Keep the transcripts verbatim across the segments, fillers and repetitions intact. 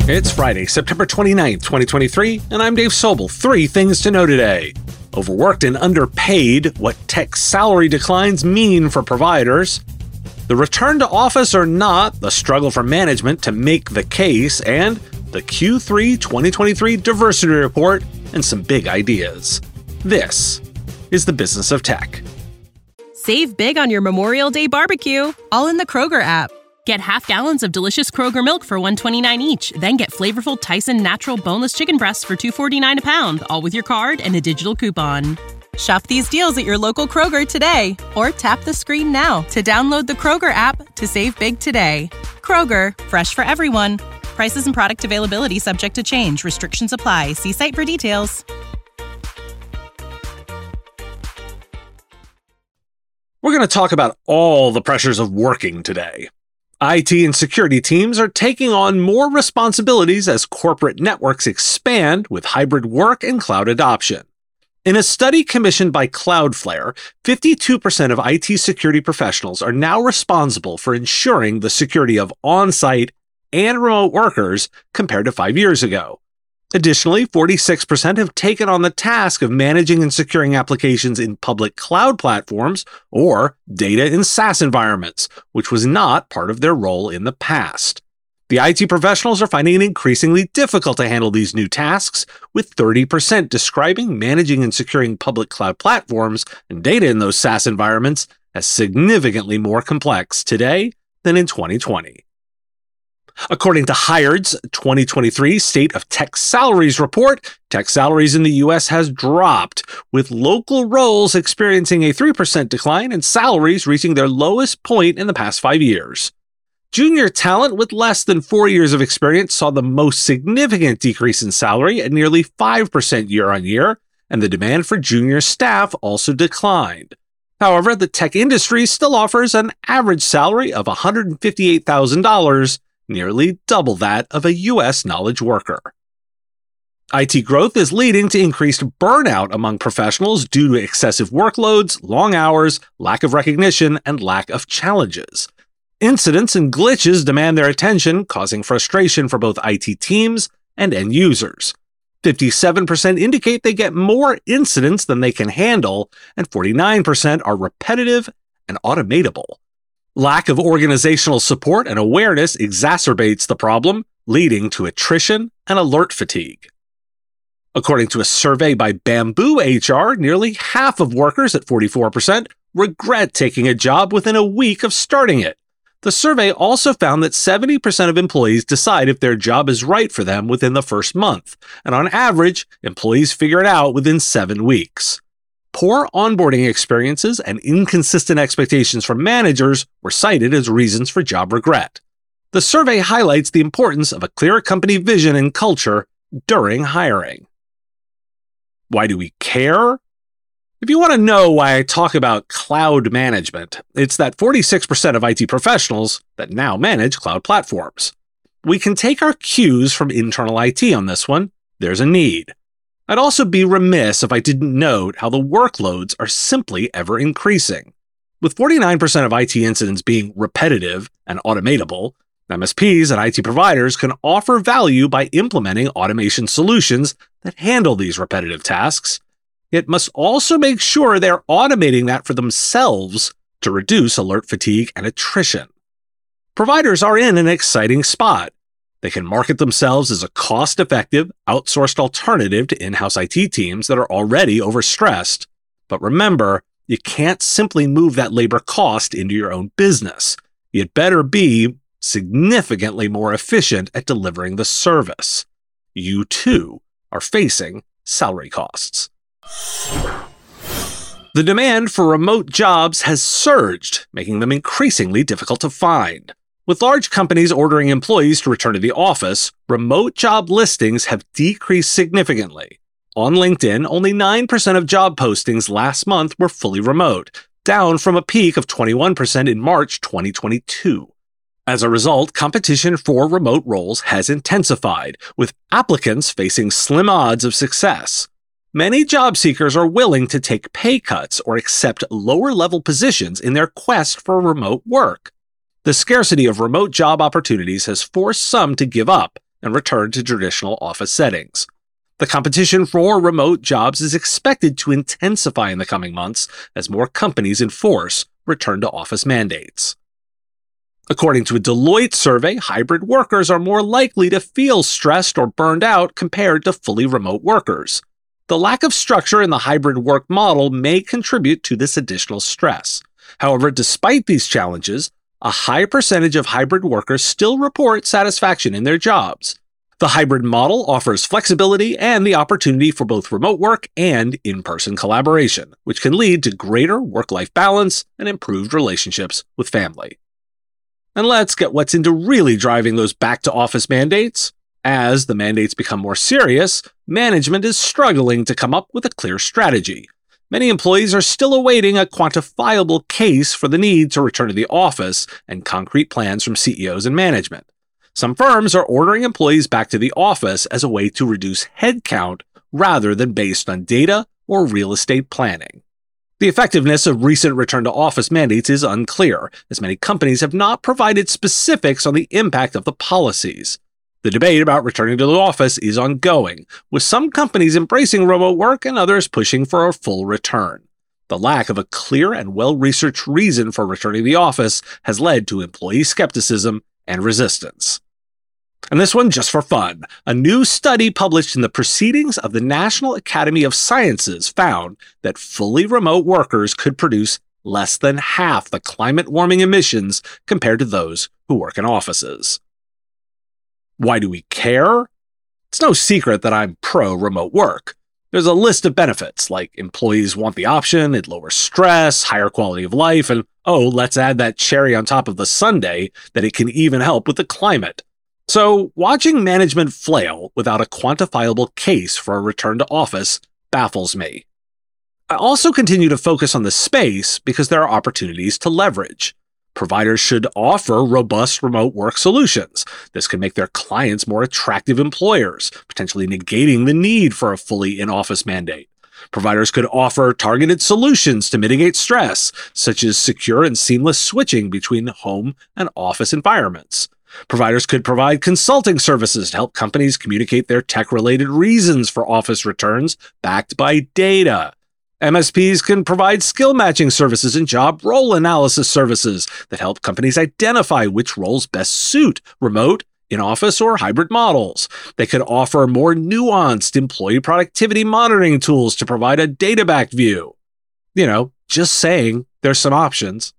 It's Friday, September twenty-ninth, twenty twenty-three, and I'm Dave Sobel. Three things to know today. Overworked and underpaid, what tech salary declines mean for providers. The return to office or not, the struggle for management to make the case, and the Q three twenty twenty-three diversity report and some big ideas. This is the Business of Tech. Save big on your Memorial Day barbecue, all in the Kroger app. Get half gallons of delicious Kroger milk for one dollar and twenty-nine cents each. Then get flavorful Tyson natural boneless chicken breasts for two dollars and forty-nine cents a pound, all with your card and a digital coupon. Shop these deals at your local Kroger today, or tap the screen now to download the Kroger app to save big today. Kroger, fresh for everyone. Prices and product availability subject to change. Restrictions apply. See site for details. We're going to talk about all the pressures of working today. I T and security teams are taking on more responsibilities as corporate networks expand with hybrid work and cloud adoption. In a study commissioned by Cloudflare, fifty-two percent of I T security professionals are now responsible for ensuring the security of on-site and remote workers compared to five years ago. Additionally, forty-six percent have taken on the task of managing and securing applications in public cloud platforms or data in SaaS environments, which was not part of their role in the past. The I T professionals are finding it increasingly difficult to handle these new tasks, with thirty percent describing managing and securing public cloud platforms and data in those SaaS environments as significantly more complex today than in twenty twenty. According to Hired's twenty twenty-three State of Tech Salaries report, tech salaries in the U S has dropped, with local roles experiencing a three percent decline and salaries reaching their lowest point in the past five years. Junior talent with less than four years of experience saw the most significant decrease in salary at nearly five percent year on year, and the demand for junior staff also declined. However, the tech industry still offers an average salary of one hundred fifty-eight thousand dollars, nearly double that of a U S knowledge worker. I T growth is leading to increased burnout among professionals due to excessive workloads, long hours, lack of recognition, and lack of challenges. Incidents and glitches demand their attention, causing frustration for both I T teams and end users. fifty-seven percent indicate they get more incidents than they can handle, and forty-nine percent are repetitive and automatable. Lack of organizational support and awareness exacerbates the problem, leading to attrition and alert fatigue. According to a survey by Bamboo H R, nearly half of workers at forty-four percent regret taking a job within a week of starting it. The survey also found that seventy percent of employees decide if their job is right for them within the first month, and on average, employees figure it out within seven weeks. Poor onboarding experiences and inconsistent expectations from managers were cited as reasons for job regret. The survey highlights the importance of a clear company vision and culture during hiring. Why do we care? If you want to know why I talk about cloud management, it's that forty-six percent of I T professionals that now manage cloud platforms. We can take our cues from internal I T on this one. There's a need. I'd also be remiss if I didn't note how the workloads are simply ever increasing. With forty-nine percent of I T incidents being repetitive and automatable, M S Ps and I T providers can offer value by implementing automation solutions that handle these repetitive tasks. It must also make sure they're automating that for themselves to reduce alert fatigue and attrition. Providers are in an exciting spot. They can market themselves as a cost-effective, outsourced alternative to in-house I T teams that are already overstressed. But remember, you can't simply move that labor cost into your own business. You'd better be significantly more efficient at delivering the service. You, too, are facing salary costs. The demand for remote jobs has surged, making them increasingly difficult to find. With large companies ordering employees to return to the office, remote job listings have decreased significantly. On LinkedIn, only nine percent of job postings last month were fully remote, down from a peak of twenty-one percent in March twenty twenty-two. As a result, competition for remote roles has intensified, with applicants facing slim odds of success. Many job seekers are willing to take pay cuts or accept lower-level positions in their quest for remote work. The scarcity of remote job opportunities has forced some to give up, and return to traditional office settings. The competition for remote jobs is expected to intensify in the coming months as more companies enforce return-to-office mandates. According to a Deloitte survey, hybrid workers are more likely to feel stressed or burned out compared to fully remote workers. The lack of structure in the hybrid work model may contribute to this additional stress. However, despite these challenges, a high percentage of hybrid workers still report satisfaction in their jobs. The hybrid model offers flexibility and the opportunity for both remote work and in-person collaboration, which can lead to greater work-life balance and improved relationships with family. And let's get what's into really driving those back-to-office mandates. As the mandates become more serious, management is struggling to come up with a clear strategy. Many employees are still awaiting a quantifiable case for the need to return to the office and concrete plans from C E Os and management. Some firms are ordering employees back to the office as a way to reduce headcount rather than based on data or real estate planning. The effectiveness of recent return-to-office mandates is unclear, as many companies have not provided specifics on the impact of the policies. The debate about returning to the office is ongoing, with some companies embracing remote work and others pushing for a full return. The lack of a clear and well-researched reason for returning to the office has led to employee skepticism and resistance. And this one just for fun. A new study published in the Proceedings of the National Academy of Sciences found that fully remote workers could produce less than half the climate warming emissions compared to those who work in offices. Why do we care? It's no secret that I'm pro-remote work. There's a list of benefits, like employees want the option, it lowers stress, higher quality of life, and oh, let's add that cherry on top of the sundae that it can even help with the climate. So, watching management flail without a quantifiable case for a return to office baffles me. I also continue to focus on the space because there are opportunities to leverage. Providers should offer robust remote work solutions. This can make their clients more attractive employers, potentially negating the need for a fully in-office mandate. Providers could offer targeted solutions to mitigate stress, such as secure and seamless switching between home and office environments. Providers could provide consulting services to help companies communicate their tech-related reasons for office returns backed by data. M S Ps can provide skill matching services and job role analysis services that help companies identify which roles best suit remote, in-office, or hybrid models. They could offer more nuanced employee productivity monitoring tools to provide a data-backed view. You know, just saying, there's some options.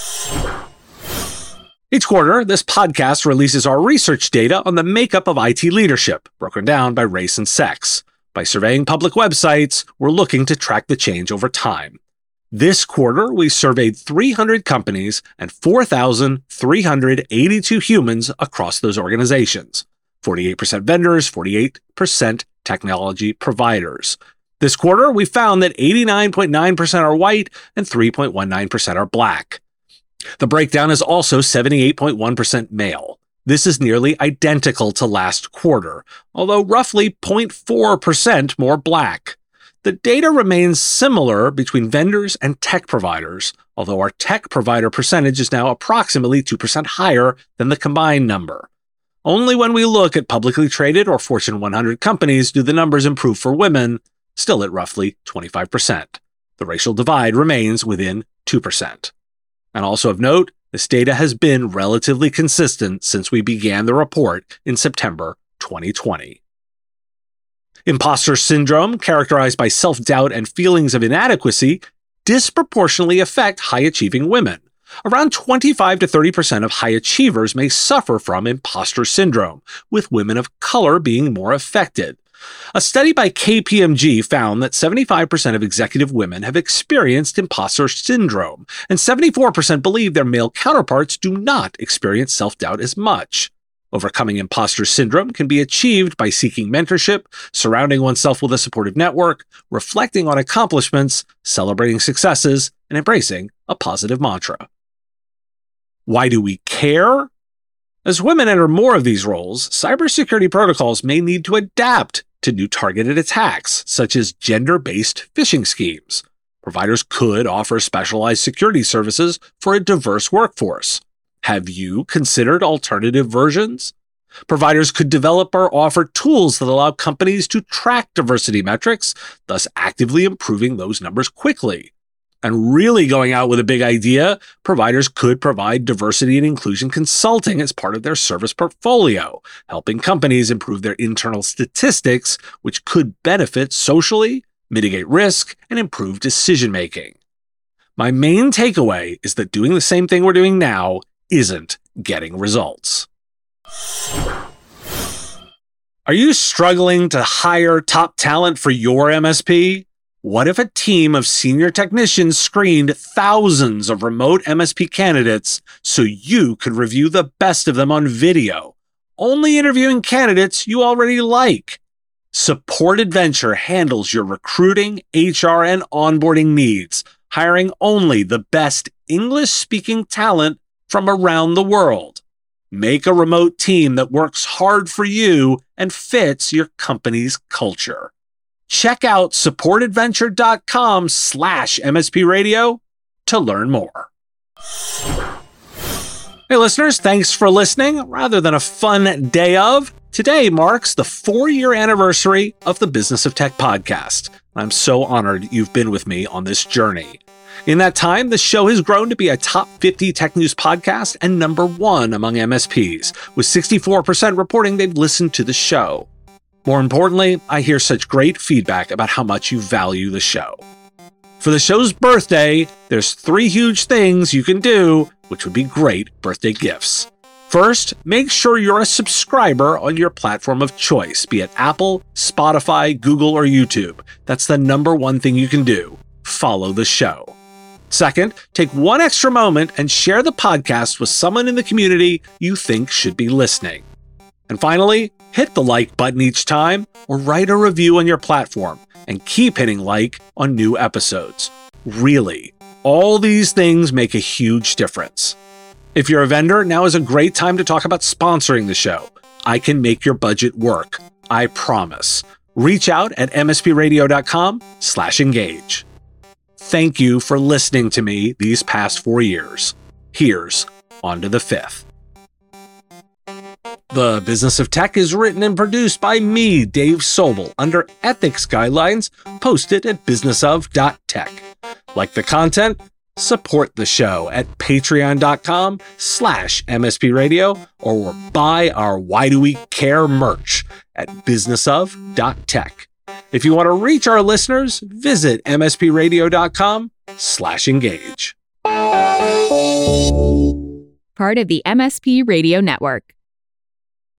Each quarter, this podcast releases our research data on the makeup of I T leadership, broken down by race and sex. By surveying public websites, we're looking to track the change over time. This quarter, we surveyed three hundred companies and four thousand three hundred eighty-two humans across those organizations. forty-eight percent vendors, forty-eight percent technology providers. This quarter, we found that eighty-nine point nine percent are white and three point one nine percent are black. The breakdown is also seventy-eight point one percent male. This is nearly identical to last quarter, although roughly zero point four percent more black. The data remains similar between vendors and tech providers, although our tech provider percentage is now approximately two percent higher than the combined number. Only when we look at publicly traded or Fortune one hundred companies do the numbers improve for women, still at roughly twenty-five percent. The racial divide remains within two percent. And also of note, this data has been relatively consistent since we began the report in September twenty twenty. Imposter syndrome, characterized by self-doubt and feelings of inadequacy, disproportionately affect high-achieving women. Around twenty-five to thirty percent of high achievers may suffer from imposter syndrome, with women of color being more affected. A study by K P M G found that seventy-five percent of executive women have experienced imposter syndrome, and seventy-four percent believe their male counterparts do not experience self-doubt as much. Overcoming imposter syndrome can be achieved by seeking mentorship, surrounding oneself with a supportive network, reflecting on accomplishments, celebrating successes, and embracing a positive mantra. Why do we care? As women enter more of these roles, cybersecurity protocols may need to adapt to new targeted attacks, such as gender-based phishing schemes. Providers could offer specialized security services for a diverse workforce. Have you considered alternative versions? Providers could develop or offer tools that allow companies to track diversity metrics, thus actively improving those numbers quickly. And really going out with a big idea, providers could provide diversity and inclusion consulting as part of their service portfolio, helping companies improve their internal statistics, which could benefit socially, mitigate risk, and improve decision-making. My main takeaway is that doing the same thing we're doing now isn't getting results. Are you struggling to hire top talent for your M S P? What if a team of senior technicians screened thousands of remote M S P candidates so you could review the best of them on video, only interviewing candidates you already like? Support Adventure handles your recruiting, H R, and onboarding needs, hiring only the best English-speaking talent from around the world. Make a remote team that works hard for you and fits your company's culture. Check out supportadventure.com slash MSP radio to learn more. Hey listeners, thanks for listening. Rather than a fun day of, today marks the four-year anniversary of the Business of Tech podcast. I'm so honored you've been with me on this journey. In that time, the show has grown to be a top fifty tech news podcast and number one among M S Ps, with sixty-four percent reporting they've listened to the show. More importantly, I hear such great feedback about how much you value the show. For the show's birthday, there's three huge things you can do, which would be great birthday gifts. First, make sure you're a subscriber on your platform of choice, be it Apple, Spotify, Google, or YouTube. That's the number one thing you can do. Follow the show. Second, take one extra moment and share the podcast with someone in the community you think should be listening. And finally, hit the like button each time or write a review on your platform and keep hitting like on new episodes. Really, all these things make a huge difference. If you're a vendor, now is a great time to talk about sponsoring the show. I can make your budget work. I promise. Reach out at mspradio.com slash engage. Thank you for listening to me these past four years. Here's on to the fifth. The Business of Tech is written and produced by me, Dave Sobel, under ethics guidelines posted at business of dot tech. Like the content? Support the show at patreon.com slash mspradio or buy our Why Do We Care merch at business of dot tech. If you want to reach our listeners, visit mspradio.com slash engage. Part of the M S P Radio Network.